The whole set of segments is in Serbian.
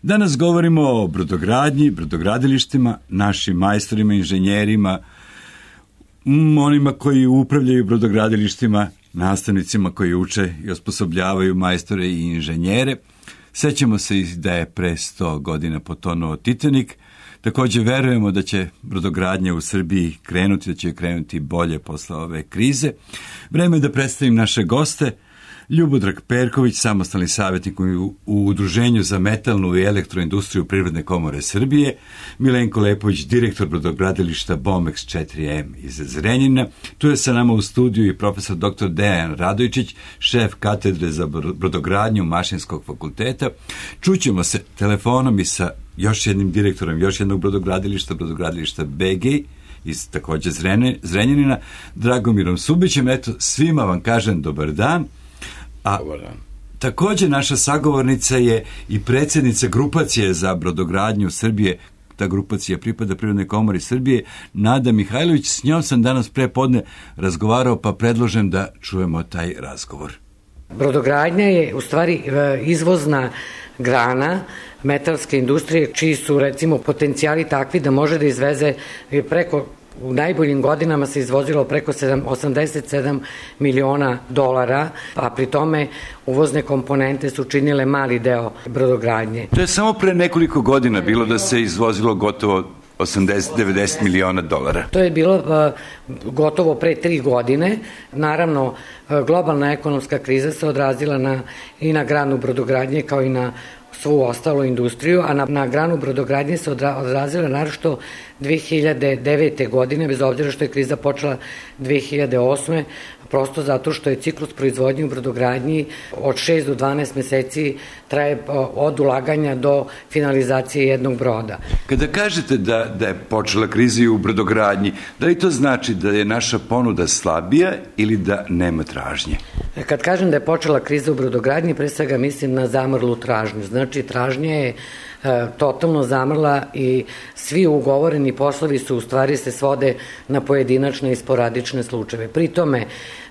Danas govorimo o brodogradnji, brodogradilištima, našim majstorima, inženjerima, onima koji upravljaju brodogradilištima, nastavnicima koji uče i osposobljavaju majstore i inženjere. Sećamo se i da je pre 100 godina potonuo Titanik. Također verujemo da će brodogradnja u Srbiji krenuti, da će krenuti bolje posle ove krize. Vreme je da predstavim naše goste. Ljubodrag Perković, samostalni savjetnik u Udruženju za metalnu i elektroindustriju Privredne komore Srbije, Milenko Lepović, direktor brodogradilišta Bomex 4M iz Zrenjanina. Tu je sa nama u studiju i profesor dr. Dejan Radojčić, šef katedre za brodogradnju Mašinskog fakulteta. Čućemo se telefonom i sa još jednim direktorom još jednog brodogradilišta BG iz također Zrenjanina, Dragomirom Subićem. Eto, svima vam kažem dobar dan. A također naša sagovornica je i predsjednica grupacije za brodogradnju Srbije. Ta grupacija pripada Privrednoj komori Srbije, Nada Mihajlović. S njom sam danas prepodne razgovarao, pa predložem da čujemo taj razgovor. Brodogradnja je u stvari izvozna grana metalske industrije, čiji su recimo potencijali takvi da može da izveze preko, u najboljim godinama se izvozilo preko 87 miliona dolara, a pri tome uvozne komponente su činile mali deo brodogradnje. To je samo pre nekoliko godina bilo da se izvozilo gotovo 80-90 miliona dolara. To je bilo gotovo pre 3 godine. Naravno, globalna ekonomska kriza se odrazila i na granu brodogradnje kao i na svu ostalu industriju, a na granu brodogradnje se odrazila naročito 2009. godine, bez obzira što je kriza počela 2008. prosto zato što je ciklus proizvodnje u brodogradnji od 6 do 12 meseci traje od ulaganja do finalizacije jednog broda. Kada kažete da je počela kriza u brodogradnji, da li to znači da je naša ponuda slabija ili da nema tražnje? Kad kažem da je počela kriza u brodogradnji, pre svega mislim na zamrlu tražnju. Znači, tražnja je totalno zamrla i svi ugovoreni poslovi su u stvari se svode na pojedinačne i sporadične slučajeve. Pri tome,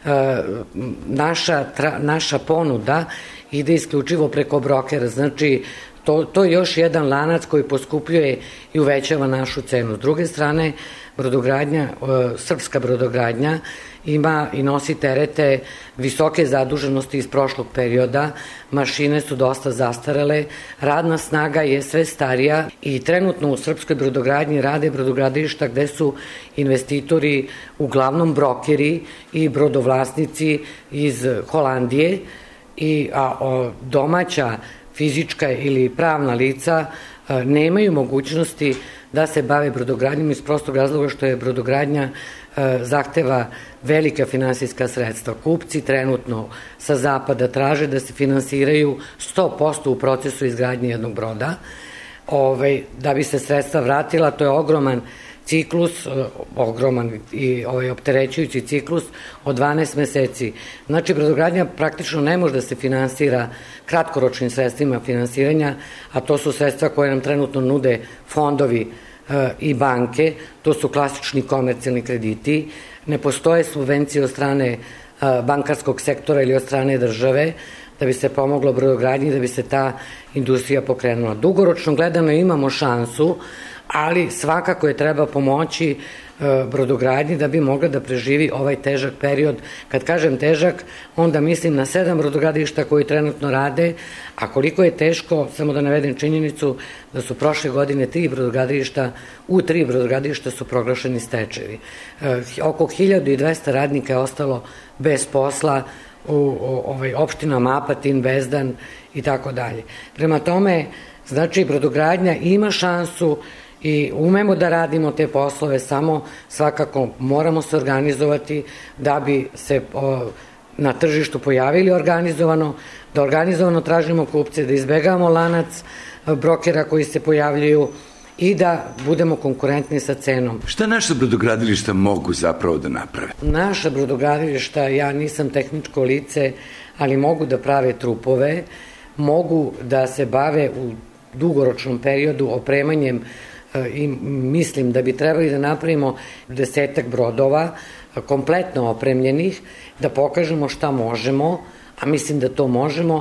naša ponuda ide isključivo preko brokera, znači to je još jedan lanac koji poskupljuje i uvećava našu cenu. S druge strane, brodogradnja, srpska brodogradnja ima i nosi terete visoke zaduženosti iz prošlog perioda, mašine su dosta zastarele, radna snaga je sve starija i trenutno u srpskoj brodogradnji rade brodogradilišta gde su investitori uglavnom brokeri i brodovlasnici iz Holandije, a domaća fizička ili pravna lica nemaju mogućnosti da se bave brodogradnjom iz prostog razloga što je brodogradnja zahteva velika finansijska sredstva. Kupci trenutno sa zapada traže da se finansiraju 100% u procesu izgradnje jednog broda. Da bi se sredstva vratila, to je ogroman ciklus, ogroman i opterećujući ciklus od 12 meseci. Znači, brodogradnja praktično ne može da se finansira kratkoročnim sredstvima finansiranja, a to su sredstva koje nam trenutno nude fondovi i banke, to su klasični komercijalni krediti, ne postoje subvencije od strane bankarskog sektora ili od strane države da bi se pomoglo brodogradnji, da bi se ta industrija pokrenula. Dugoročno gledano imamo šansu, ali svakako je treba pomoći brodogradnji da bi mogla da preživi ovaj težak period. Kad kažem težak, onda mislim na 7 brodogradilišta koji trenutno rade, a koliko je teško, samo da navedem činjenicu da su prošle godine 3 brodogradilišta su proglašeni stečajevi. Oko 1200 radnika je ostalo bez posla u opštinama Apatin, Bezdan i tako dalje. Prema tome, znači, brodogradnja ima šansu i umemo da radimo te poslove, samo svakako moramo se organizovati da bi se na tržištu pojavili organizovano, da organizovano tražimo kupce, da izbegavamo lanac brokera koji se pojavljuju i da budemo konkurentni sa cenom. Šta naša brodogradilišta mogu zapravo da naprave? Naša brodogradilišta, ja nisam tehničko lice, ali mogu da prave trupove, mogu da se bave u dugoročnom periodu opremanjem i mislim da bi trebali da napravimo 10 brodova kompletno opremljenih, da pokažemo šta možemo, a mislim da to možemo,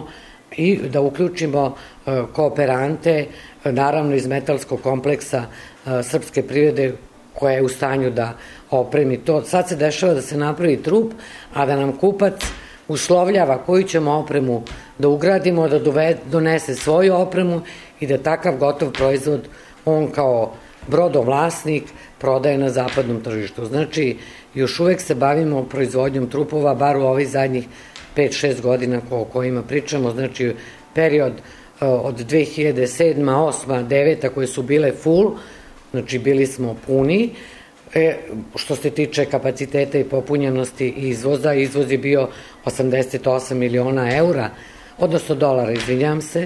i da uključimo kooperante, naravno iz metalskog kompleksa srpske privrede koja je u stanju da opremi to. Sad se dešava da se napravi trup, a da nam kupac uslovljava koju ćemo opremu da ugradimo, da donese svoju opremu i da takav gotov proizvod on kao brodovlasnik prodaje na zapadnom tržištu. Znači, još uvek se bavimo proizvodnjom trupova, bar u ovih zadnjih 5-6 godina o kojima pričamo, znači period od 2007, 2008, 2009 koje su bile full, znači bili smo puni. Što se tiče kapaciteta i popunjenosti izvoza, izvoz je bio 88 miliona eura, odnosno dolara, izvinjam se,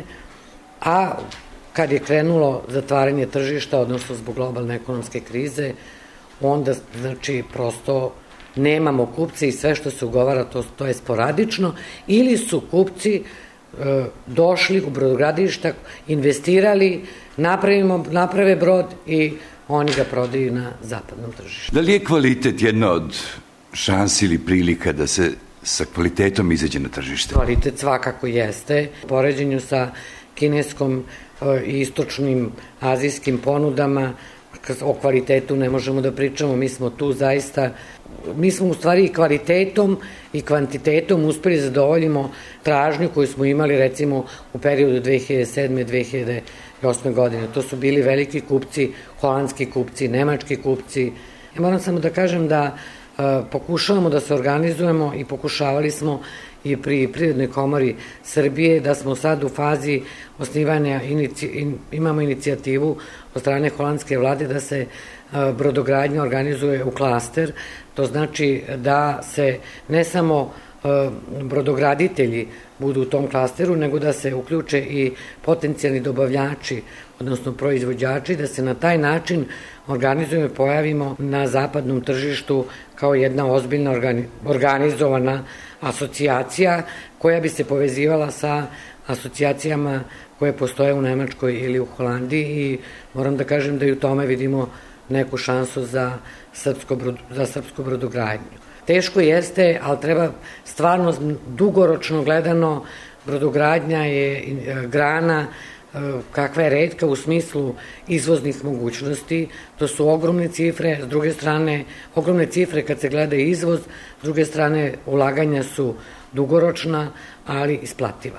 a kad je krenulo zatvaranje tržišta, odnosno zbog globalne ekonomske krize, onda, znači, prosto nemamo kupce i sve što se ugovara, to je sporadično, ili su kupci došli u brodogradilišta, investirali, naprave brod i oni ga prodaju na zapadnom tržištu. Da li je kvalitet jedna od šansi ili prilika da se sa kvalitetom izađe na tržište? Kvalitet svakako jeste. U poređenju sa kineskom i istočnim azijskim ponudama, o kvalitetu ne možemo da pričamo, mi smo tu zaista, mi smo u stvari i kvalitetom i kvantitetom uspeli zadovoljimo tražnju koju smo imali recimo u periodu 2007. 2008. godine. To su bili veliki kupci, holandski kupci, nemački kupci. Ja moram samo da kažem da pokušavamo da se organizujemo i pokušavali smo i pri Privrednoj komori Srbije, da smo sad u fazi osnivanja, imamo inicijativu od strane holandske vlade da se brodogradnja organizuje u klaster. To znači da se ne samo brodograditelji budu u tom klasteru, nego da se uključe i potencijalni dobavljači, odnosno proizvođači, da se na taj način organizujemo i pojavimo na zapadnom tržištu kao jedna ozbiljna organizovana asocijacija koja bi se povezivala sa asocijacijama koje postoje u Nemačkoj ili u Holandiji i moram da kažem da i u tome vidimo neku šansu za srpsku brodogradnju. Teško jeste, ali treba stvarno dugoročno gledano, brodogradnja je grana kakva je retka u smislu izvoznih mogućnosti, to su ogromne cifre, s druge strane, ogromne cifre kad se gleda izvoz, s druge strane ulaganja su dugoročna, ali isplativa.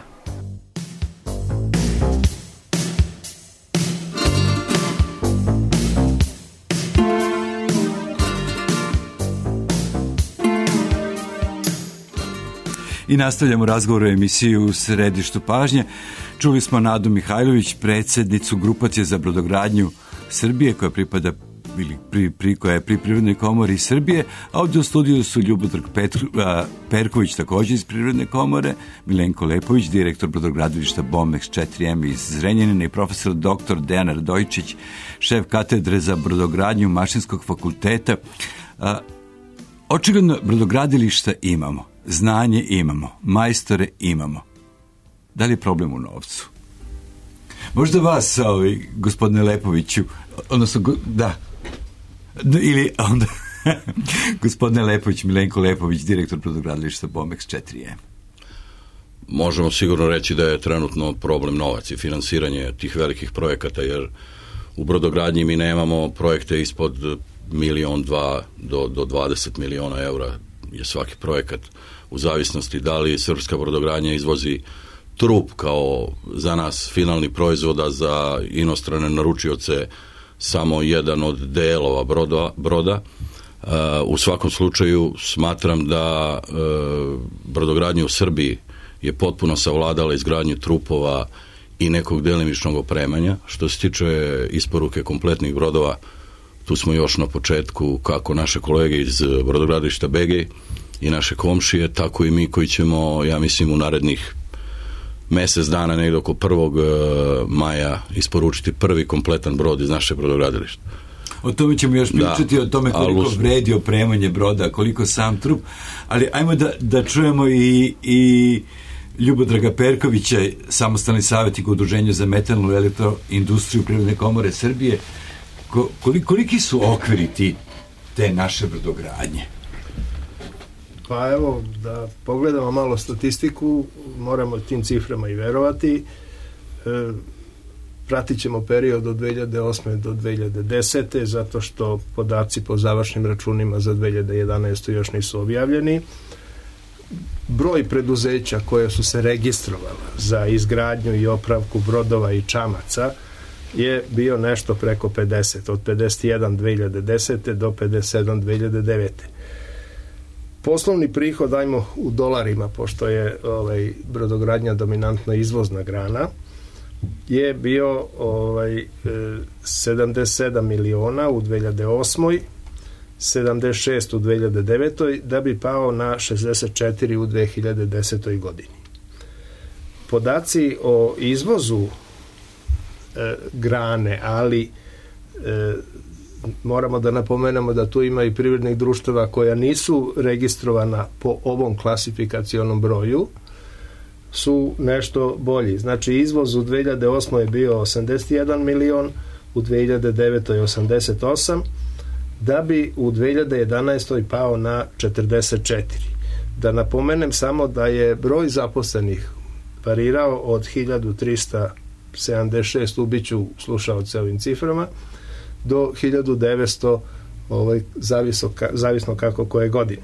I nastavljamo razgovor o emisiji U središtu pažnje. Čuli smo Nadu Mihajlović, predsjednicu grupacije za brodogradnju Srbije, koja pripada koja je pri Privrednoj komori Srbije, a ovdje u studiju su Ljubodrag Perković, također iz Privredne komore, Milenko Lepović, direktor brodogradilišta Bomex 4M iz Zrenjanina i profesor dr. Dejan Radojčić, šef katedre za brodogradnju Mašinskog fakulteta. Očigledno brodogradilišta imamo, znanje imamo, majstore imamo. Da li je problem u novcu? Možda vas, gospodine Lepoviću, odnosno, da, ili onda gospodine Lepović, Milenko Lepović, direktor brodogradilišta Bomex 4M. Možemo sigurno reći da je trenutno problem novac i finansiranje tih velikih projekata, jer u brodogradnji mi nemamo projekte ispod 1-2 do 20 miliona eura je svaki projekat, u zavisnosti da li srpska brodogradnja izvozi trup kao za nas finalni proizvoda, za inostrane naručioce samo jedan od delova broda. U svakom slučaju smatram da brodogradnja u Srbiji je potpuno savladala izgradnju trupova i nekog delimičnog opremanja. Što se tiče isporuke kompletnih brodova, tu smo još na početku, kako naše kolege iz brodogradilišta BG i naše komšije, tako i mi koji ćemo, ja mislim, u narednih mesec dana, negdje oko 1. maja, isporučiti prvi kompletan brod iz naše brodogradilišta. O tome ćemo još pričati, o tome koliko vredi opremanje broda, koliko sam trup, ali ajmo da čujemo i Ljubodraga Perkovića, samostalni savjetnik u Udruženju za metalnu elektroindustriju Privredne komore Srbije. Koliki su okviri te naše brodogradnje? Pa evo, da pogledamo malo statistiku, moramo tim ciframa i verovati. Pratit ćemo period od 2008. do 2010. zato što podaci po završnim računima za 2011. još nisu objavljeni. Broj preduzeća koje su se registrovala za izgradnju i opravku brodova i čamaca je bio nešto preko 50, od 51 2010. do 57 2009. Poslovni prihod, dajmo u dolarima, pošto je brodogradnja dominantno izvozna grana, je bio 77 miliona u 2008. 76 u 2009. da bi pao na 64 u 2010. godini. Podaci o izvozu grane, ali moramo da napomenemo da tu ima i privrednih društava koja nisu registrovana po ovom klasifikacionom broju, su nešto bolji. Znači, izvoz u 2008. je bio 81 milion, u 2009. 88, da bi u 2011. pao na 44. Da napomenem samo da je broj zaposlenih varirao od 1376, ubiću slušaoce ovim ciframa, do 1900, zavisno kako koje godine.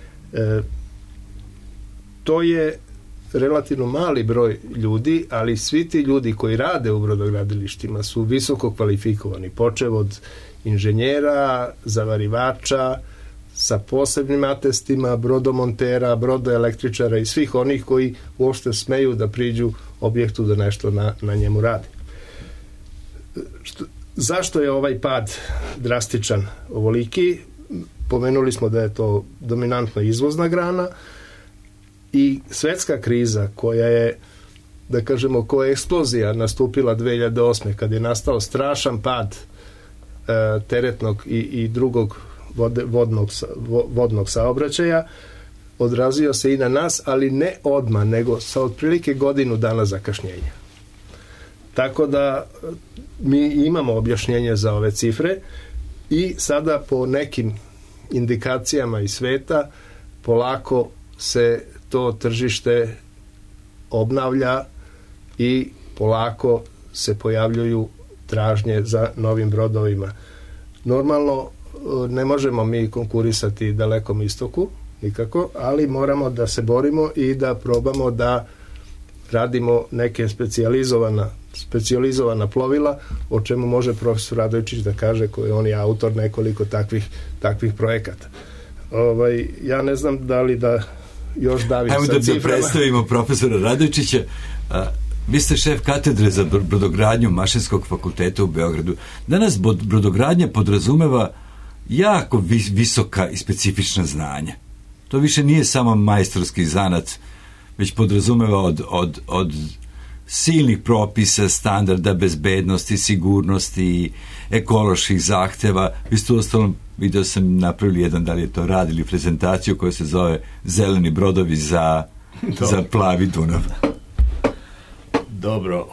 To je relativno mali broj ljudi, ali svi ti ljudi koji rade u brodogradilištima su visoko kvalifikovani, počev od inženjera, zavarivača, sa posebnim atestima, brodomontera, brodoelektričara i svih onih koji uopšte smeju da priđu objektu da nešto na njemu radi. Zašto je ovaj pad drastičan ovoliki? Pomenuli smo da je to dominantno izvozna grana i svetska kriza koja je, da kažemo, koja je eksplozija nastupila 2008. kad je nastao strašan pad teretnog i drugog vodnog saobraćaja, odrazio se i na nas, ali ne odmah, nego sa otprilike godinu dana zakašnjenja. Tako da mi imamo objašnjenje za ove cifre i sada po nekim indikacijama iz sveta polako se to tržište obnavlja i polako se pojavljuju tražnje za novim brodovima. Normalno ne možemo mi konkurisati Dalekom istoku nikako, ali moramo da se borimo i da probamo da radimo neke specijalizovana plovila, o čemu može profesor Radojčić da kaže, koji on je autor nekoliko takvih projekata. Ja ne znam da li da još davim sa ciframa. Da predstavimo profesora Radojčića. Vi ste šef katedre za brodogradnju Mašinskog fakulteta u Beogradu. Danas brodogradnja podrazumeva jako visoka i specifična znanja. To više nije samo majstorski zanat, već podrazumeva od silnih propisa, standarda, bezbednosti, sigurnosti, ekoloških zahteva. Vi ste uostalom, video sam, napravili jedan, da li je to radili prezentaciju koja se zove Zeleni brodovi za plavi Dunav. Dobro,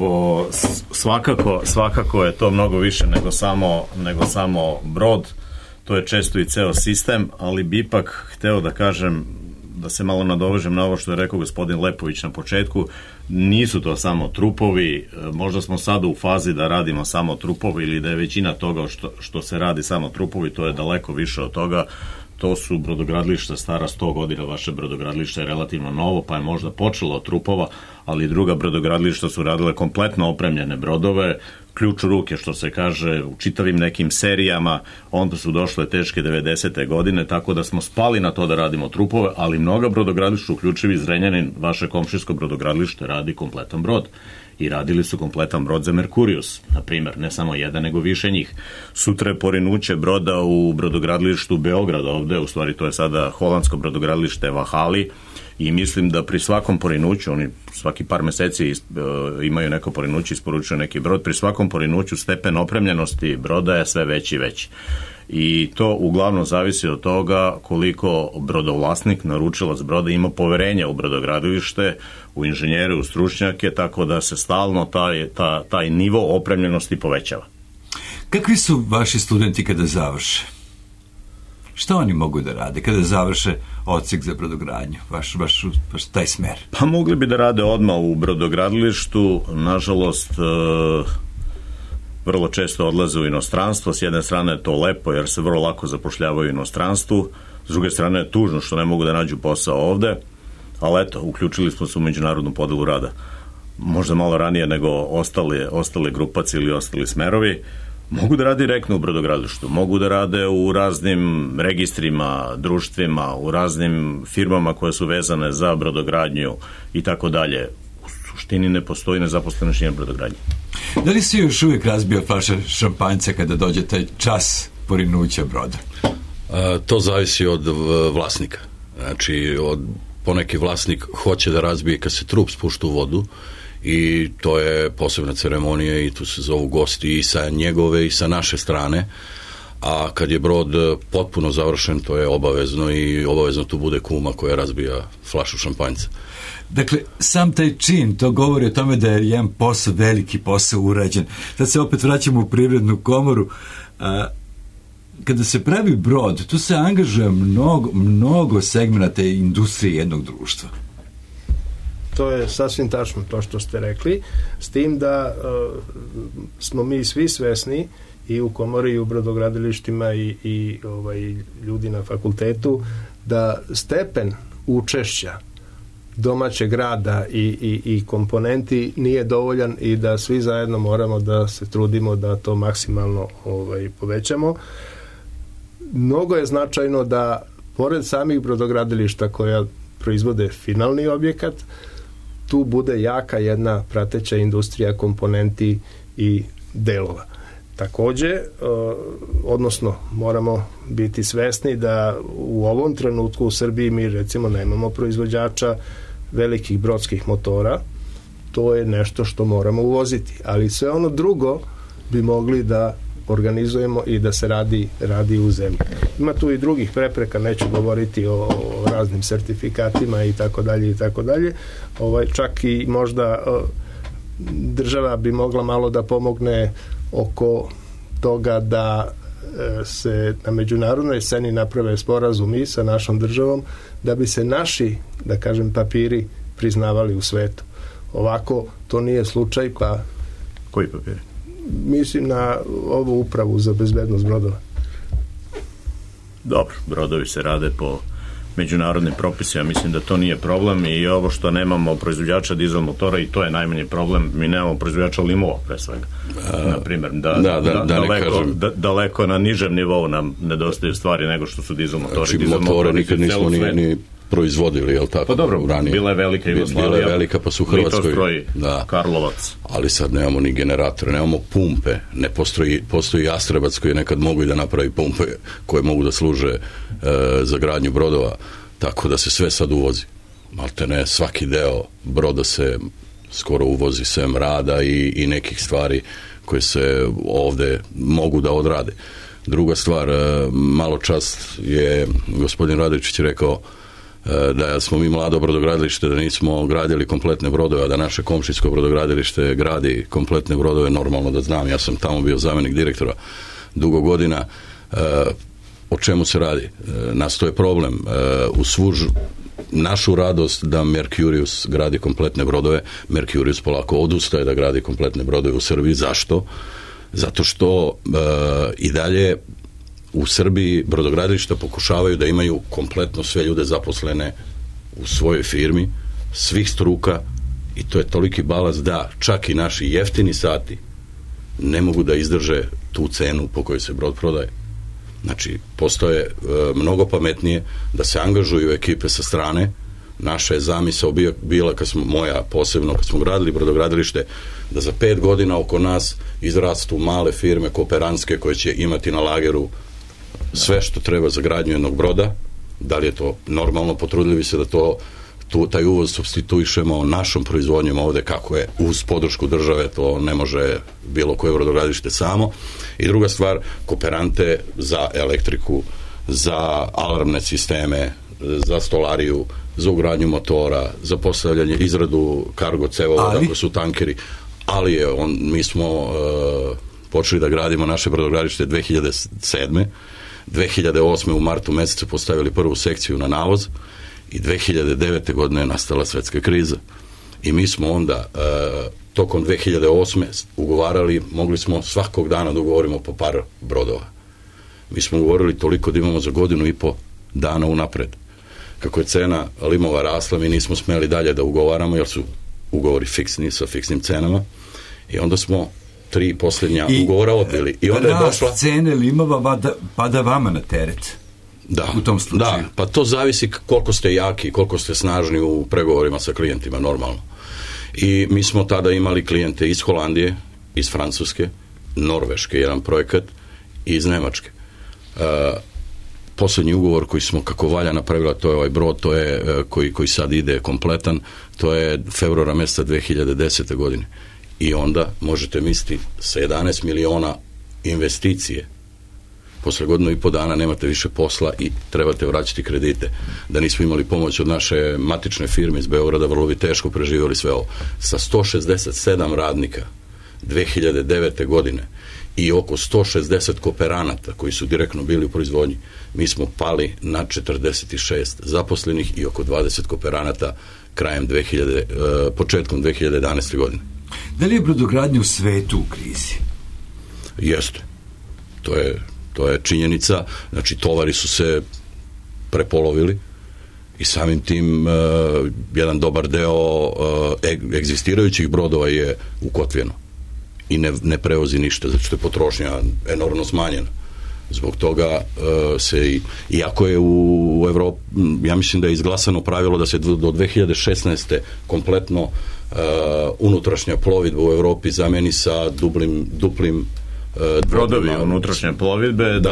svakako je to mnogo više nego samo brod. To je često i ceo sistem, ali bi ipak hteo da kažem, da se malo nadovežem na ovo što je rekao gospodin Lepović na početku. Nisu to samo trupovi, možda smo sada u fazi da radimo samo trupovi ili da je većina toga što se radi samo trupovi, to je daleko više od toga. To su brodogradilišta stara 100 godina, vaše brodogradilište je relativno novo, pa je možda počelo od trupova, ali druga brodogradilišta su radile kompletno opremljene brodove, ključ u ruke, što se kaže, u čitavim nekim serijama, onda su došle teške 90. godine, tako da smo spali na to da radimo trupove, ali mnoga brodogradilišta, uključivi Zrenjanin, vaše komšijsko brodogradilište, radi kompletan brod. I radili su kompletan brod za Merkurius, na primjer, ne samo jedan, nego više njih. Sutra je porinuće broda u brodogradilištu Beograda ovde, u stvari to je sada holandsko brodogradilište Vahali, i mislim da pri svakom porinuću, oni svaki par meseci imaju neko porinuće, isporučuju neki brod, pri svakom porinuću stepen opremljenosti broda je sve veći i veći. I to uglavnom zavisi od toga koliko brodovlasnik, naručilac broda, ima poverenja u brodogradilište, u inženjere, u stručnjake, tako da se stalno taj nivo opremljenosti povećava. Kakvi su vaši studenti kada završe? Šta oni mogu da rade kada završe odsek za brodogradnju, baš taj smer? Pa mogli bi da rade odmah u brodogradilištu, nažalost vrlo često odlaze u inostranstvo. S jedne strane je to lepo jer se vrlo lako zapošljavaju u inostranstvu, s druge strane je tužno što ne mogu da nađu posao ovde, ali eto, uključili smo se u međunarodnu podelu rada. Možda malo ranije nego ostale grupaci ili ostali smerovi. Mogu da rade direktno u brodogradilištu, mogu da rade u raznim registrima, društvima, u raznim firmama koje su vezane za brodogradnju i tako dalje. U suštini ne postoji nezaposlenost u brodogradnji. Da li se još uvijek razbija flaša šampanjca kada dođe taj čas porinuća broda? To zavisi od vlasnika. Znači, poneki vlasnik hoće da razbije kad se trup spušta u vodu, i to je posebna ceremonija i tu se zovu gosti i sa njegove i sa naše strane, a kad je brod potpuno završen, to je obavezno i obavezno tu bude kuma koja razbija flašu šampanjca. Dakle, sam taj čin, to govori o tome da je jedan posao, veliki posao urađen. Sad se opet vraćamo u Privrednu komoru. Kada se pravi brod, tu se angažuje mnogo segmenata industrije jednog društva. To je sasvim tačno to što ste rekli, s tim da smo mi svi svesni i u komori i u brodogradilištima i ljudi na fakultetu da stepen učešća domaćeg rada i komponenti nije dovoljan i da svi zajedno moramo da se trudimo da to maksimalno povećamo. Mnogo je značajno da pored samih brodogradilišta koja proizvode finalni objekat, tu bude jaka jedna prateća industrija komponenti i delova. Takođe, odnosno moramo biti svesni da u ovom trenutku u Srbiji mi recimo nemamo proizvođača velikih brodskih motora, to je nešto što moramo uvoziti, ali sve ono drugo bi mogli da organizujemo i da se radi u zemlji. Ima tu i drugih prepreka, neću govoriti o raznim sertifikatima i tako dalje. Čak i možda država bi mogla malo da pomogne oko toga da se na međunarodnoj sceni naprave sporazumi sa našom državom da bi se naši, da kažem, papiri priznavali u svetu. Ovako to nije slučaj, pa... Koji papiri? Mislim na ovu upravu za bezbednost brodova. Dobro, brodovi se rade po međunarodnim propisima, mislim da to nije problem i ovo što nemamo proizvođača dizel motora i to je najmanji problem, mi nemamo proizvođača limova pre svega. Na primjer, daleko na nižem nivou nam nedostaju stvari nego što su dizel motori. Znači motore nikad nismo ni proizvodili, je li tako? Pa dobro, bila je velika Jugoslavija, bila je velika, pa su u Hrvatskoj, Litostroj, Karlovac. Ali sad nemamo ni generatore, nemamo pumpe, ne postoji Jastrebac koji nekad mogu i da napravi pumpe koje mogu da služe za gradnju brodova, tako da se sve sad uvozi. Malte ne, svaki deo broda se skoro uvozi, sem rada i nekih stvari koje se ovde mogu da odrade. Druga stvar, malo čas je gospodin Radojčić rekao da smo mi mlado brodogradilište, da nismo gradili kompletne brodove, a da naše komšijsko brodogradilište gradi kompletne brodove, normalno da znam, ja sam tamo bio zamenik direktora dugo godina. O čemu se radi? Nastoje problem. U svu našu radost da Mercurius gradi kompletne brodove, Mercurius polako odustaje da gradi kompletne brodove u Srbiji. Zašto? Zato što i dalje u Srbiji brodogradilišta pokušavaju da imaju kompletno sve ljude zaposlene u svojoj firmi, svih struka, i to je toliki balans da čak i naši jeftini sati ne mogu da izdrže tu cenu po kojoj se brod prodaje. Znači, postoje mnogo pametnije da se angažuju ekipe sa strane. Naša je zamisao bila, moja posebno, kad smo gradili brodogradilište, da za 5 godina oko nas izrastu male firme kooperantske koje će imati na lageru sve što treba za gradnju jednog broda. Da li je to normalno, potrudili se da taj uvoz supstituišemo našom proizvodnjom ovde, kako je uz podršku države, to ne može bilo koje brodogradilište samo. I druga stvar, kooperante za elektriku, za alarmne sisteme, za stolariju, za ugradnju motora, za postavljanje, izradu kargo cevova, kako su tankeri, ali mi smo počeli da gradimo naše brodogradilište 2007. 2008. u martu mesecu postavili prvu sekciju na navoz i 2009. godine je nastala svetska kriza. I mi smo onda tokom 2008. ugovarali, mogli smo svakog dana da ugovorimo po par brodova. Mi smo ugovorili toliko da imamo za godinu i po dana unapred. Kako je cena limova rasla, mi nismo smeli dalje da ugovaramo, jer su ugovori fiksni, sa fiksnim cenama, i onda smo 3 posljednja ugovora odbili. I onda je došla cene limova pada vama na teret. Da, u tom slučaju. Da, pa to zavisi koliko ste jaki, koliko ste snažni u pregovorima sa klijentima, normalno. I mi smo tada imali klijente iz Holandije, iz Francuske, Norveške, jedan projekat, i iz Nemačke. Posljednji ugovor koji smo kako valja napravila, to je ovaj brod, to je koji sad ide kompletan, to je februara mjeseca 2010. godine. I onda možete misliti sa 11 miliona investicije, posle godinu i po dana nemate više posla i trebate vraćati kredite. Da nismo imali pomoć od naše matične firme iz Beograda, vrlo bi teško preživjeli sve ovo. Sa 167 radnika 2009. godine i oko 160 kooperanata koji su direktno bili u proizvodnji, mi smo pali na 46 zaposlenih i oko 20 kooperanata početkom 2011. godine. Da li je brodogradnja u svetu u krizi? Jeste. To je činjenica. Znači, tovari su se prepolovili i samim tim jedan dobar deo egzistirajućih brodova je ukotvljeno i ne prevozi ništa, zato što je potrošnja enormno smanjena. Zbog toga iako je u Evropi, ja mislim da je izglasano pravilo da se do 2016. kompletno unutrašnja plovidba u Evropi zameni sa duplim brodovi unutrašnje plovidbe,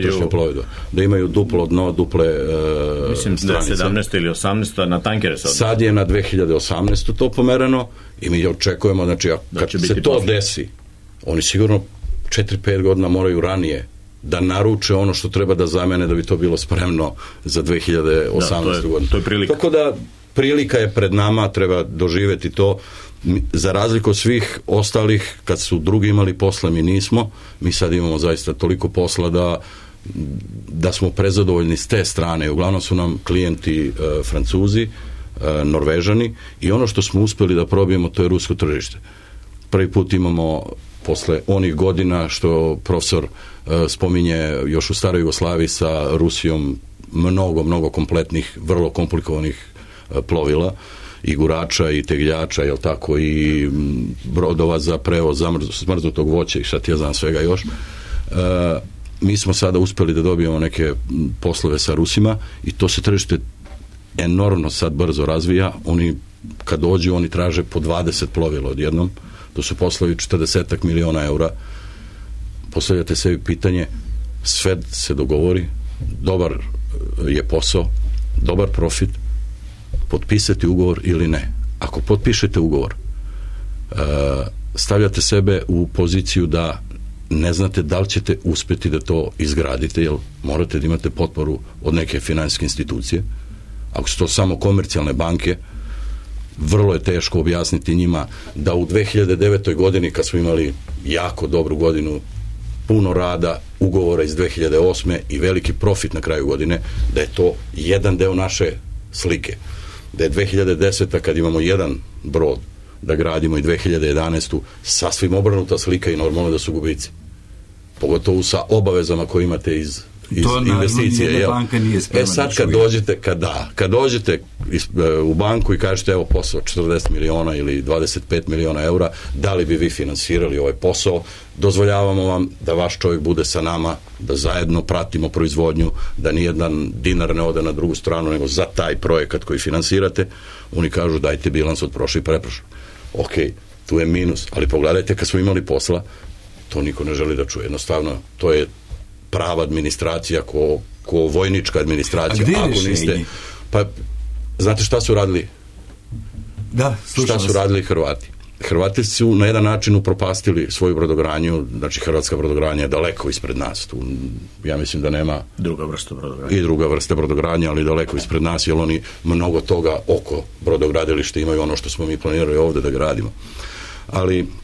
da imaju duplo dno, duple mislim stranice. 17. ili 18. na tankere sad je na 2018. to pomerano i mi očekujemo, znači kad se to desi, oni sigurno 4-5 godina moraju ranije da naruče ono što treba da zamene da bi to bilo spremno za 2018. godinu. To je prilika. Tako da prilika je pred nama, treba doživjeti to. Za razliku od svih ostalih, kad su drugi imali posla, mi nismo. Mi sad imamo zaista toliko posla da smo prezadovoljni s te strane. Uglavnom su nam klijenti Francuzi, Norvežani, i ono što smo uspjeli da probijemo, to je rusko tržište. Prvi put imamo, posle onih godina što profesor spominje još u staroj Jugoslaviji, sa Rusijom mnogo kompletnih, vrlo komplikovanih plovila i gurača i tegljača, jel tako, i brodova za prevoz smrznutog voća i šta ti ja znam svega još. Mi smo sada uspjeli da dobijemo neke poslove sa Rusima i to se tržište enormno sad brzo razvija. Oni kad dođu, oni traže po 20 plovila odjednom. To su poslovi 40 miliona eura. Postavljate sebi pitanje, sve se dogovori, dobar je posao, dobar profit, potpisati ugovor ili ne. Ako potpišete ugovor, stavljate sebe u poziciju da ne znate da li ćete uspjeti da to izgradite, jer morate da imate potporu od neke financijske institucije. Ako su to samo komercijalne banke, vrlo je teško objasniti njima da u 2009. godini, kad smo imali jako dobru godinu, puno rada, ugovora iz 2008. i veliki profit na kraju godine, da je to jedan deo naše slike. Da je 2010. kad imamo jedan brod da gradimo i 2011. sasvim obrnuta slika i normalno da su gubici. Pogotovo sa obavezama koje imate iz investicije. Banka nije spremna. Sad kad dođete u banku i kažete evo posao 40 miliona ili 25 miliona eura, da li bi vi finansirali ovaj posao, dozvoljavamo vam da vaš čovjek bude sa nama, da zajedno pratimo proizvodnju, da nijedan dinar ne ode na drugu stranu, nego za taj projekat koji finansirate. Oni kažu dajte bilans od prošle i preprošle. Ok, tu je minus, ali pogledajte kad smo imali posla, to niko ne želi da čuje. Jednostavno, to je prava administracija, ko vojnička administracija. A gdje je rješenje? Pa, znate šta su radili? Da, šta su radili Hrvati? Hrvati su na jedan način upropastili svoju brodogranju, znači hrvatska brodogradnja je daleko ispred nas. Tu, ja mislim da nema druga vrsta brodogradnja, ali daleko ispred nas, jer oni mnogo toga oko brodogradilišta imaju, ono što smo mi planirali ovdje da gradimo. Ali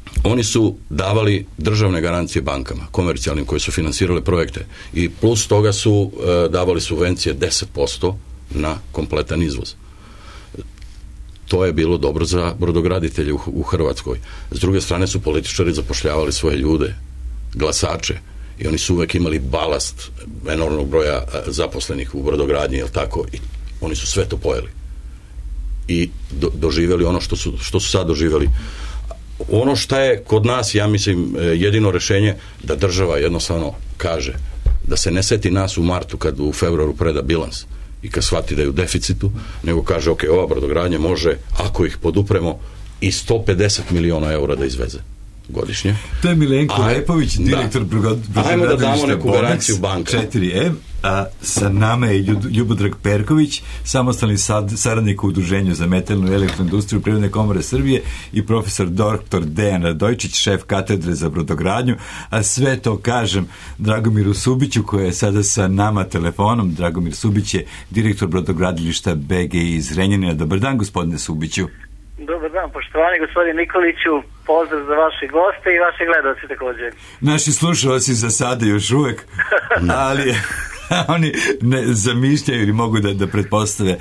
oni su davali državne garancije bankama, komercijalnim, koje su finansirale projekte, i plus toga su davali subvencije 10% na kompletan izvoz. To je bilo dobro za brodograditelje u Hrvatskoj. S druge strane su političari zapošljavali svoje ljude, glasače, i oni su uvek imali balast enormnog broja zaposlenih u brodogradnji, jel tako? I oni su sve to pojeli. I doživjeli ono što su sad doživjeli. Ono što je kod nas, ja mislim, jedino rešenje, da država jednostavno kaže, da se ne seti nas u martu kad u februaru preda bilans i kad shvati da je u deficitu, nego kaže, ok, ova brodogradnja može, ako ih podupremo, i 150 miliona eura da izveze godišnje. To je Milenko Lepović, direktor brodogradilišta Bonax 4M, a sa nama je Ljubodrag Perković, samostalni saradnik u Udruženju za metalnu i elektroindustriju Privredne komore Srbije, i profesor dr. Dejan Radojčić, šef katedre za brodogradnju, a sve to kažem Dragomiru Subiću, koji je sada sa nama telefonom. Dragomir Subić je direktor brodogradilišta BG iz Renjanina. Dobar dan, gospodine Subiću. Dobar dan, poštovani gospodin Nikoliću, pozdrav za vaše goste i vaše gledalce također. Naši slušalci za sada još uvek, ali oni ne zamišljaju ili mogu da pretpostave.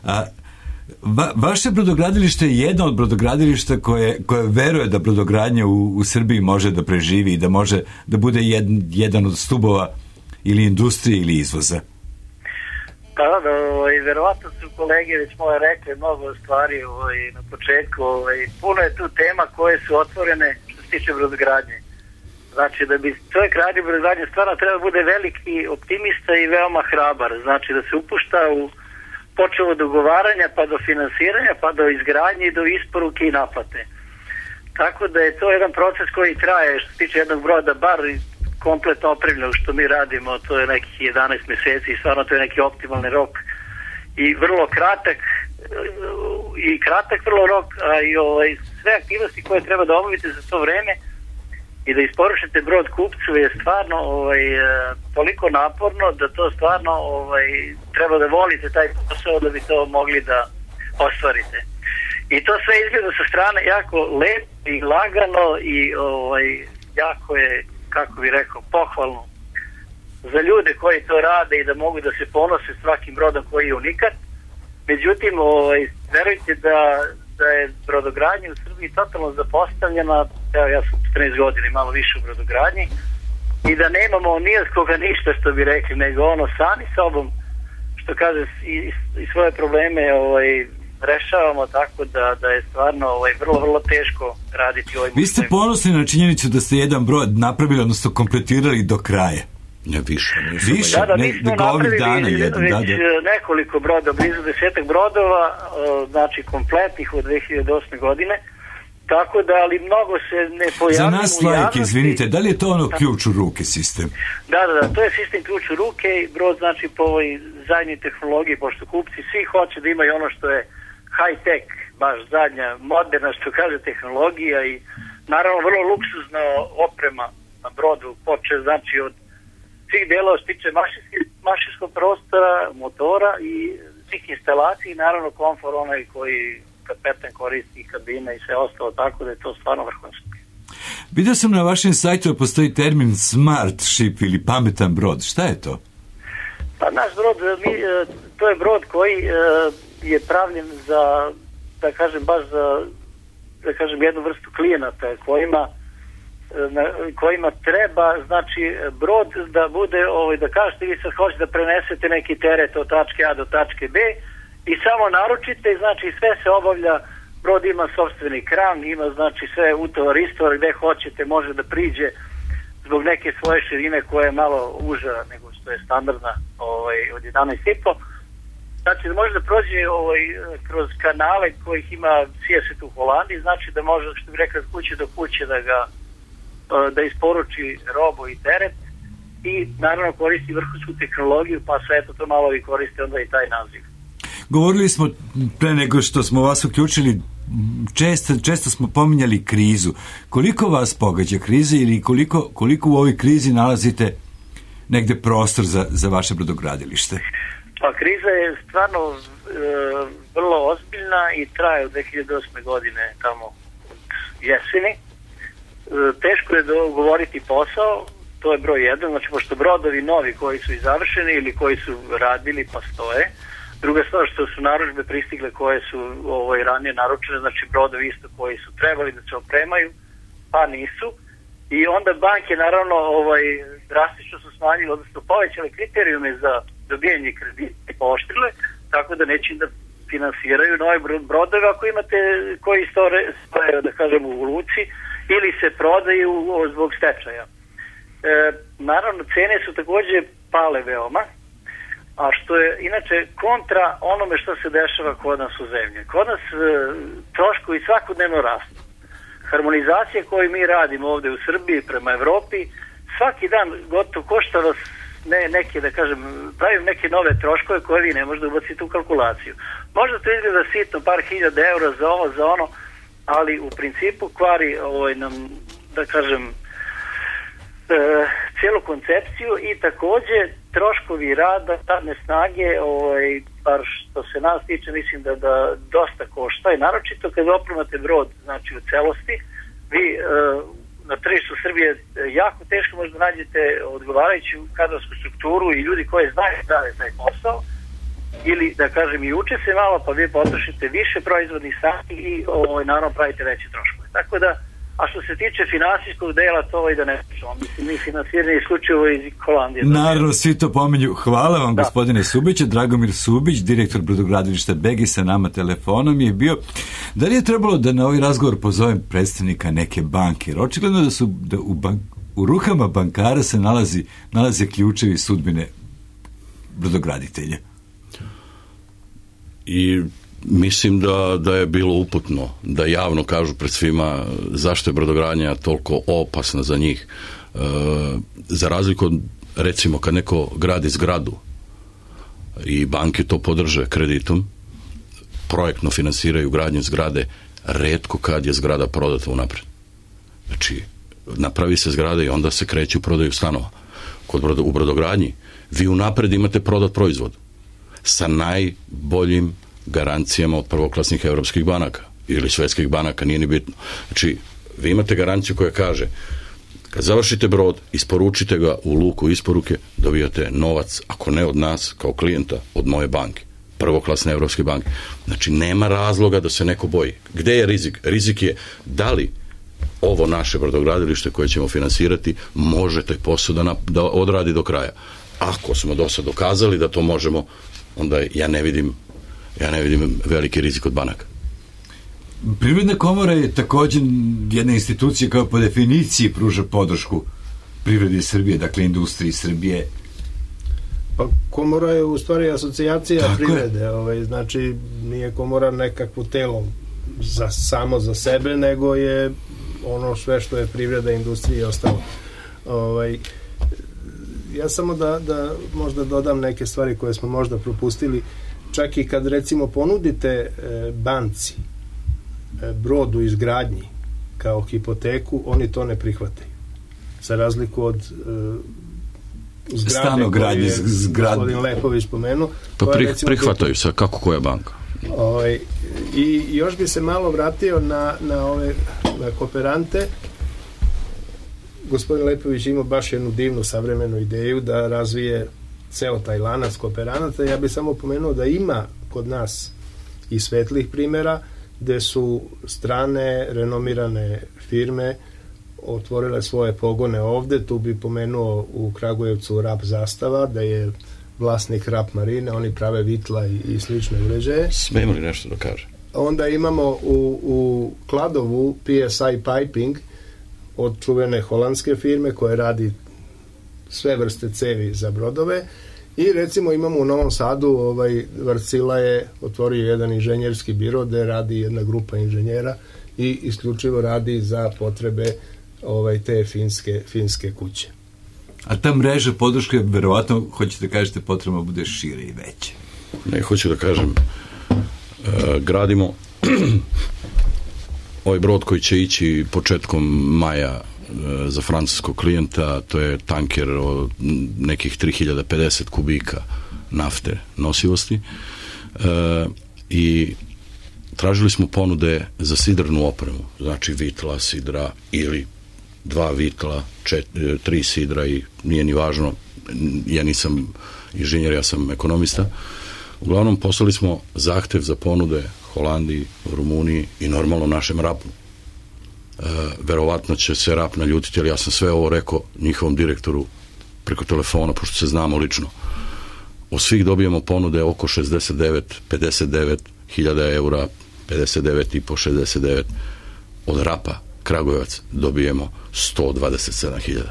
Vaše brodogradilište je jedno od brodogradilišta koje veruje da brodogradnja u Srbiji može da preživi i da može da bude jedan od stubova ili industrije ili izvoza. Pa da, verovatno su kolege već moje rekli mnogo stvari na početku. Puno je tu tema koje su otvorene što se tiče brodogradnje. Znači, da bi čovjek radio brodogradnje, stvarno treba bude veliki optimista i veoma hrabar. Znači, da se upušta u počevo dogovaranja, pa do finansiranja, pa do izgradnje i do isporuke i naplate. Tako da je to jedan proces koji traje, što se tiče jednog broda, bar kompletno opremljeno što mi radimo, to je nekih 11 mjeseci i stvarno to je neki optimalni rok i vrlo kratak vrlo rok, a i sve aktivnosti koje treba da obavite za to vreme i da isporučite brod kupcu je stvarno toliko naporno da to stvarno treba da volite taj posao da bi to mogli da ostvarite. I to sve izgleda sa strane jako lepo i lagano i jako je, kako bih rekao, pohvalno za ljude koji to rade i da mogu da se ponose svakim brodom koji je unikat. Međutim, verujte da je brodogradnja u Srbiji totalno zapostavljena. Evo, ja sam 14 godina i malo više u brodogradnji i da nemamo ni od koga ništa, što bi rekli, nego sami sobom, što kaže, i svoje probleme rešavamo, tako da je stvarno vrlo, vrlo teško raditi ovim. Vi ste ponosni na činjenicu da ste jedan brod napravili, odnosno kompletirali do kraja. Ne, više. Da, mi smo napravili već nekoliko broda, blizu 10 brodova, znači kompletnih od 2008. godine, tako da, ali mnogo se ne pojavljamo. Za nas lajke, izvinite, da li je to ključ u ruke sistem? Da, to je sistem ključ u ruke i brod, znači, po ovoj zadnjoj tehnologiji, pošto kupci svi hoće da imaju ono što je high-tech, baš zadnja, moderna, što kaže, tehnologija i naravno vrlo luksuzna oprema na brodu, poče, znači, od svih delova što tiče mašinskog prostora, motora i svih instalacija i naravno komfor onaj koji kapetan koristi, kabina i sve ostalo, tako da je to stvarno vrhunsko. Vidio sam na vašem sajtu da postoji termin smart ship ili pametan brod. Šta je to? Pa naš brod, to je brod koji je pravljen za, da kažem, baš za, da kažem, jednu vrstu klijenata kojima treba, znači, brod da bude, da kažete, vi sad hoćete da prenesete neki teret od tačke A do tačke B i samo naručite, znači sve se obavlja, brod ima sopstveni kran, ima, znači, sve utovar, istovar, gde hoćete može da priđe zbog neke svoje širine koja je malo uža nego što je standardna od 11,5. Znači da može da prođe kroz kanale kojih ima sijaset u Holandiji, znači da može, što bi rekao, kuće do kuće da isporuči robu i teret i naravno koristi vrhunsku tehnologiju, pa sve to malo i koristi onda i taj naziv. Govorili smo pre nego što smo vas uključili, često smo pominjali krizu. Koliko vas pogađa kriza ili koliko u ovoj krizi nalazite negde prostor za vaše brodogradilište? Pa kriza je stvarno vrlo ozbiljna i traje od 2008. godine tamo jeseni. teško je dogovoriti posao, to je broj jedan, znači pošto brodovi novi koji su i završeni ili koji su radili pa stoje. Druga stvar što su narudžbe pristigle koje su ranije naručene, znači brodovi isto koji su trebali da se opremaju, pa nisu. I onda banke naravno drastično su smanjile, odnosno povećale kriterijume za dobijanje kredita i pooštrile, tako da neće da finansiraju nove brodove ako imate koji stoje, da kažem, u luci ili se prodaju zbog stečaja. Naravno, cene su takođe pale veoma, a što je inače kontra onome što se dešava kod nas u zemlji. Kod nas troškovi svakodnevno rastu. Harmonizacija koju mi radimo ovde u Srbiji prema Evropi, svaki dan gotovo košta vas neke, da kažem, pravim neke nove troškove koje vi ne možete ubaciti u kalkulaciju. Možda to izgleda sitno, par hiljada eura za ovo, za ono, ali u principu kvari nam, da kažem, cijelu koncepciju i takođe troškovi rada, radne snage, bar što se nas tiče, mislim da dosta košta i naročito kad opremate brod, znači u celosti, vi na tržištu Srbije jako teško možda nađete odgovarajuću kadrovsku strukturu i ljudi koji znaju da je taj posao, ili da kažem i uče se malo, pa vi potrošite više proizvodnih sati i naravno pravite veće troškove. Tako da, a što se tiče finansijskog dela, to i da ne pričamo. Mislim, mi finansirani isključivo iz Holandije. Naravno, svi to pomenju. Hvala vam, gospodine Subiću. Dragomir Subić, direktor brodogradilišta Begi, sa nama telefonom je bio. Da li je trebalo da na ovaj razgovor pozovem predstavnika neke banke? Jer očigledno da u rukama bankara se nalaze ključevi sudbine brodograditelja. I mislim da je bilo uputno da javno kažu pred svima zašto je brodogradnja toliko opasna za njih. Za razliku od, recimo, kad neko gradi zgradu i banke to podrže kreditom, projektno finansiraju gradnju zgrade, retko kad je zgrada prodata unapred. Znači, napravi se zgrada i onda se kreće u prodaju stanova. U brodogradnji vi unapred imate prodat proizvod sa najboljim garancijama od prvoklasnih evropskih banaka ili svetskih banaka, nije ni bitno. Znači, vi imate garanciju koja kaže kad završite brod, isporučite ga u luku isporuke, dobijate novac, ako ne od nas kao klijenta, od moje banke, prvoklasne evropske banke. Znači, nema razloga da se neko boji. Gde je rizik? Rizik je da li ovo naše brodogradilište koje ćemo finansirati može taj posao da odradi do kraja. Ako smo do sad dokazali da to možemo, onda ja ne vidim veliki rizik od banaka. Privredna komora je također jedna institucija koja po definiciji pruža podršku privredi Srbije, dakle industriji Srbije. Pa komora je u stvari asocijacija privrede, znači nije komora nekakvo telo samo za sebe, nego je ono sve što je privreda, industrija i ostalo. Ja samo da možda dodam neke stvari koje smo možda propustili. Čak i kad recimo ponudite banci brod u izgradnji kao hipoteku, oni to ne prihvataju. Za razliku od zgrade koju je gospodin Lepović spomenuo. Pa prihvataju se, kako koja banka? I još bi se malo vratio na ove kooperante. Gospodin Lepović ima baš jednu divnu savremenu ideju da razvije ceo taj lanac kooperanata. Ja bih samo pomenuo da ima kod nas i svetlih primjera gde su strane renomirane firme otvorile svoje pogone ovde. Tu bi pomenuo u Kragujevcu Rap Zastava, da je vlasnik Rap Marine, oni prave vitla i slične uređaje. Smemo li nešto da kaže? Onda imamo u Kladovu PSI Piping od čuvene holandske firme koje radi sve vrste cevi za brodove, i recimo imamo u Novom Sadu Varcila je otvorio jedan inženjerski biro gde radi jedna grupa inženjera i isključivo radi za potrebe te finske kuće. A ta mreža podrške, verovatno, hoćete da kažete, potrebno bude šire i veće. Ne, hoću da kažem, gradimo ovaj brod koji će ići početkom maja za francuskog klijenta, to je tanker od nekih 3050 kubika nafte nosivosti, i tražili smo ponude za sidrnu opremu, znači vitla, sidra ili 2 vitla, 3 sidra i nije ni važno, ja nisam inženjer, ja sam ekonomista. Uglavnom poslali smo zahtev za ponude Holandiji, Rumuniji i normalno našem RAP-u. Verovatno će se RAP naljutiti, ali ja sam sve ovo rekao njihovom direktoru preko telefona, pošto se znamo lično. Od svih dobijemo ponude oko 59 hiljada eura, 59 i po 69. Od RAP-a Kragujevac dobijemo 127 hiljada.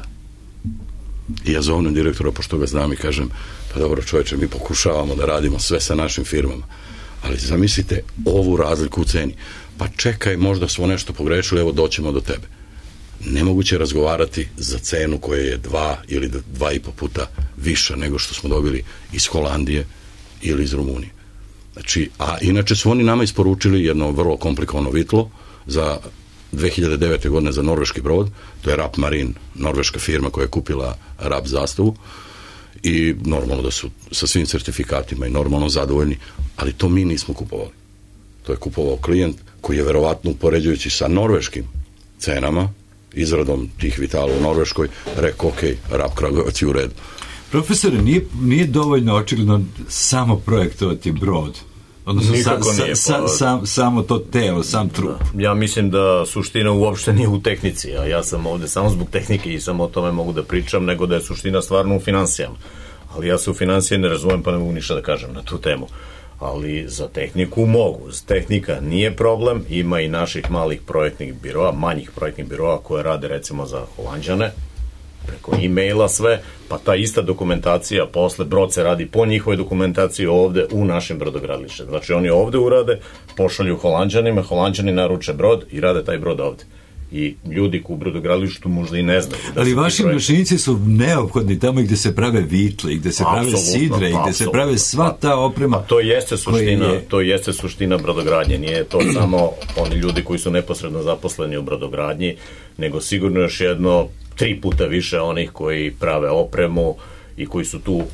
I ja zovnem direktora, pošto ga znam, i kažem, pa dobro čoveče, mi pokušavamo da radimo sve sa našim firmama, ali zamislite ovu razliku u ceni. Pa čekaj, možda smo nešto pogrešili, evo doćemo do tebe. Nemoguće razgovarati za cenu koja je 2 ili 2,5 puta viša nego što smo dobili iz Holandije ili iz Rumunije. Znači, a inače su oni nama isporučili jedno vrlo komplikovano vitlo za 2009. godine za norveški brod, to je RAP Marine, norveška firma koja je kupila RAP zastavu, i normalno da su sa svim certifikatima i normalno zadovoljni, ali to mi nismo kupovali. To je kupovao klijent koji je verovatno, upoređujući sa norveškim cenama, izradom tih vitala u Norveškoj, rekao, ok, RAP Kragujevac je u redu. Profesore, nije dovoljno očigledno samo projektovati brod, odnosno samo to telo, sam trup. Ja mislim da suština uopšte nije u tehnici, a ja sam ovde samo zbog tehnike i samo o tome mogu da pričam, nego da je suština stvarno u finansijama. Ali ja se u finansije ne razumem, pa ne mogu ništa da kažem na tu temu. Ali za tehniku mogu. Tehnika nije problem, ima i naših malih projektnih biroa, manjih projektnih biroa koje rade recimo za Holanđane, preko e-maila sve, pa ta ista dokumentacija posle brod se radi po njihovoj dokumentaciji ovde u našem brodogradilištu. Znači oni ovde urade, pošalju Holanđanima, Holanđani naruče brod i rade taj brod ovde. I ljudi u brodogradilištu možda i ne znaju. Ali vaši mašinici su neophodni tamo gde se prave vitle, gde se prave sidre, gde se prave sva ta oprema. To jeste suština brodogradnje. Nije to samo oni ljudi koji su neposredno zaposleni u brodogradnji, nego sigurno još jedno 3 puta više onih koji prave opremu i koji su tu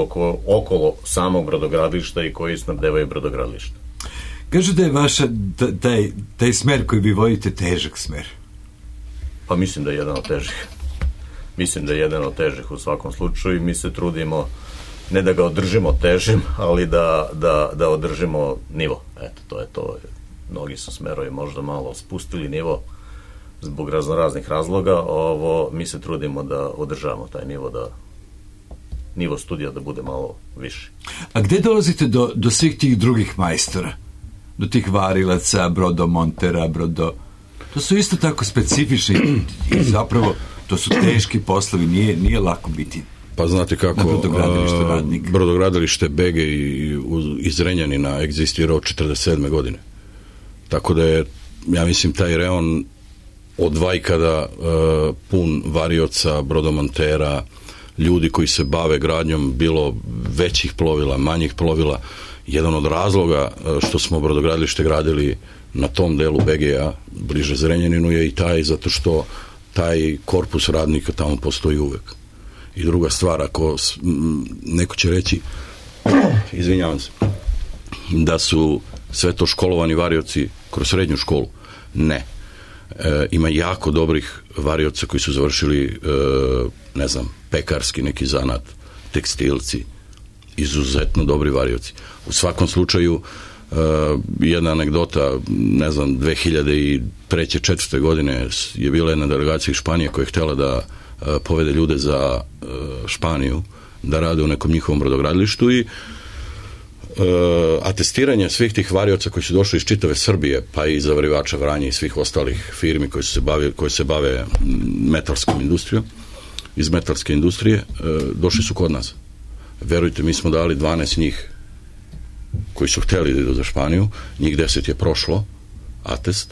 okolo samog brodogradilišta i koji snabdevaju brodogradilišta. Kažu da je vaša, taj smer koji vi vodite težak smer. Pa mislim da je jedan od težih. Mislim da je jedan od težih u svakom slučaju i mi se trudimo ne da ga održimo težim, ali da održimo nivo. Eto, to je to. Mnogi su smerovi možda malo spustili nivo zbog raznih razloga. Mi se trudimo da održavamo taj nivo, da nivo studija da bude malo više. A gde dolazite do svih tih drugih majstora? Do tih varilaca, brodomontera, To su isto tako specifični i zapravo to su teški poslovi, nije lako biti. Pa znate kako, brodogradilište BG iz Zrenjanina egzistirao od 47. godine. Tako da je, ja mislim, taj reon od Vajkada pun varioca, brodomontera, ljudi koji se bave gradnjom, bilo većih plovila, manjih plovila. Jedan od razloga što smo brodogradilište gradili na tom delu BG-a, bliže Zrenjaninu, je i taj, zato što taj korpus radnika tamo postoji uvek. I druga stvar, ako neko će reći, izvinjavam se, da su sve to školovani varioci kroz srednju školu, ne. Ima jako dobrih varioca koji su završili, ne znam, pekarski neki zanat, tekstilci, izuzetno dobri varioci. U svakom slučaju, jedna anegdota, ne znam, 2003. 2004. godine je bila jedna delegacija iz Španije koja je htjela da povede ljude za Španiju da rade u nekom njihovom brodogradilištu i atestiranje svih tih varioca koji su došli iz čitave Srbije, pa i zavarivača Vranje i svih ostalih firmi koji se bave metalskom industrijom, iz metalske industrije, došli su kod nas. Verujte, mi smo dali 12 njih koji su hteli da idu za Španiju, njih 10 je prošlo atest,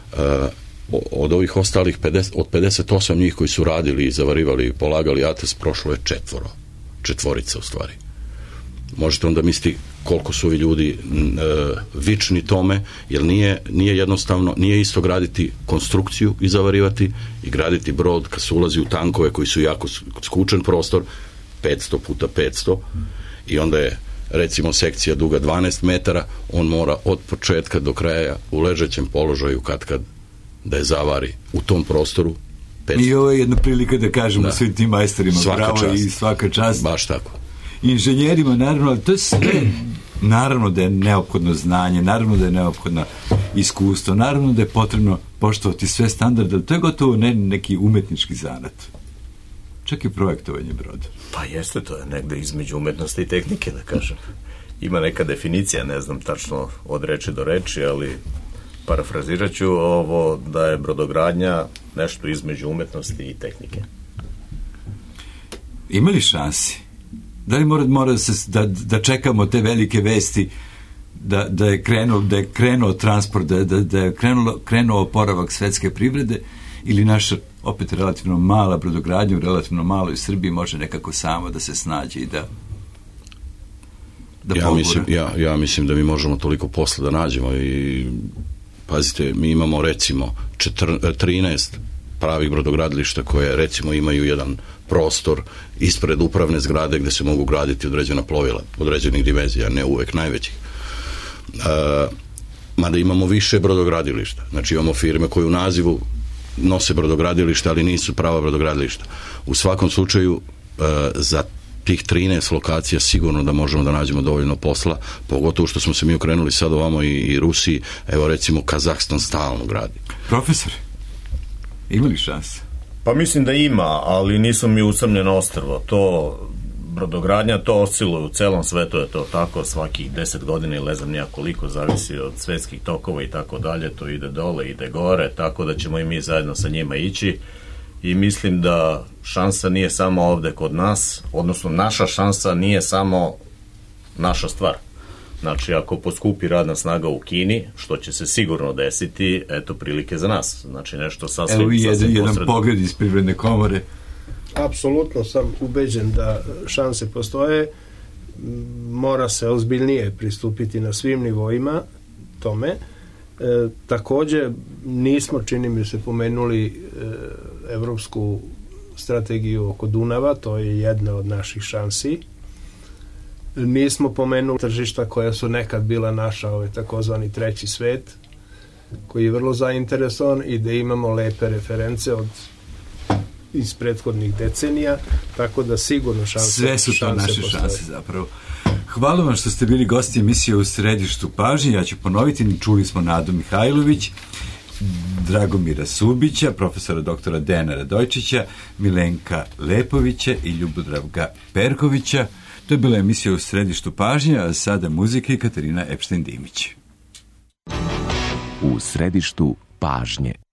od ovih ostalih od 58 njih koji su radili i zavarivali i polagali atest, prošlo je četvorica u stvari. Možete onda misliti koliko su ovi ljudi vični tome, jer nije jednostavno, nije isto graditi konstrukciju i zavarivati i graditi brod kad se ulazi u tankove koji su jako skučen prostor, 500 puta 500, i onda je recimo sekcija duga 12 metara, on mora od početka do kraja u ležećem položaju kad da je zavari u tom prostoru I ovo je jedna prilika da kažemo svim tim majstorima bravo i svaka čast. Baš tako. Inženjerima, naravno, ali to je sve, naravno da je neophodno znanje, naravno da je neophodno iskustvo, naravno da je potrebno poštovati sve standarde, ali to je gotovo neki umetnički zanat. Čak i projektovanje broda. Pa jeste, to je negde između umetnosti i tehnike, da kažem. Ima neka definicija, ne znam tačno od reči do reči, ali parafrazirat ću ovo da je brodogradnja nešto između umetnosti i tehnike. Ima li šansi? Da li mora da čekamo te velike vesti da je krenuo transport, da je krenuo oporavak svetske privrede, ili naša opet relativno mala brodogradnja u relativno maloj Srbiji može nekako samo da se snađe i da ja mislim da mi možemo toliko posla da nađemo i pazite, mi imamo recimo 13 pravih brodogradilišta koje recimo imaju jedan prostor ispred upravne zgrade gde se mogu graditi određena plovila, određenih dimenzija, ne uvek najvećih. Mada imamo više brodogradilišta. Znači imamo firme koje u nazivu nose brodogradilišta, ali nisu prava brodogradilišta. U svakom slučaju za tih 13 lokacija sigurno da možemo da nađemo dovoljno posla, pogotovo što smo se mi okrenuli sad ovamo i Rusiji, evo recimo Kazahstan stalno gradi. Profesor, ima li šanse? Pa mislim da ima, ali nisam mi usamljeno ostrvo. To brodogradnja, to osciluje u celom svetu, je to tako, svakih 10 godina ili ne znam nija koliko, zavisi od svetskih tokova i tako dalje, to ide dole, ide gore, tako da ćemo i mi zajedno sa njima ići i mislim da šansa nije samo ovde kod nas, odnosno naša šansa nije samo naša stvar. Znači, ako poskupi radna snaga u Kini, što će se sigurno desiti, eto prilike za nas. Znači, nešto sasvim... Evo jedan pogled iz Privredne komore. Apsolutno sam ubeđen da šanse postoje, mora se ozbiljnije pristupiti na svim nivoima tome. Takođe, nismo, čini mi se, pomenuli evropsku strategiju oko Dunava, to je jedna od naših šansi. Nismo pomenuli tržišta koja su nekad bila naša, takozvani treći svet, koji je vrlo zainteresovan i da imamo lepe reference iz prethodnih decenija, tako da sigurno šanse sve su to naše šanse zapravo. Hvala vam što ste bili gosti emisije U središtu pažnje. Ja ću ponoviti, čuli smo Nadu Mihajlović, Dragomira Subića, profesora doktora Dejana Radojčića, Milenka Lepovića i Ljubodravka Perkovića. To je bila emisija U središtu pažnje, a sada muzika i Katarina Epštajn-Dimić. U središtu pažnje.